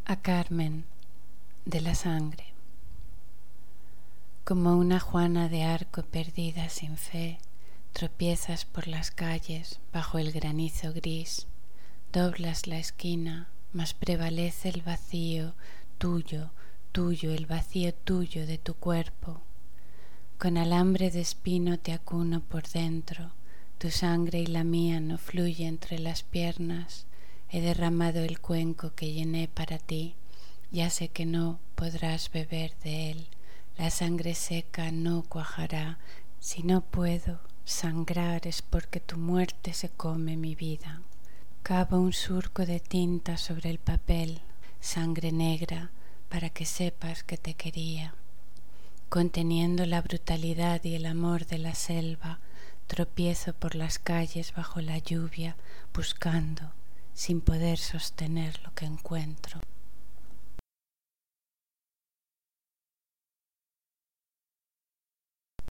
A Carmen de la sangre. Como una Juana de Arco perdida sin fe, tropiezas por las calles bajo el granizo gris, doblas la esquina, mas prevalece el vacío tuyo, el vacío tuyo de tu cuerpo. Con alambre de espino te acuno por dentro, tu sangre y la mía no fluye entre las piernas. He derramado el cuenco que llené para ti, ya sé que no podrás beber de él, la sangre seca no cuajará. Si no puedo sangrar es porque tu muerte se come mi vida. Cavo un surco de tinta sobre el papel, sangre negra, para que sepas que te quería. Conteniendo la brutalidad y el amor de la selva, tropiezo por las calles bajo la lluvia, buscando, sin poder sostener lo que encuentro.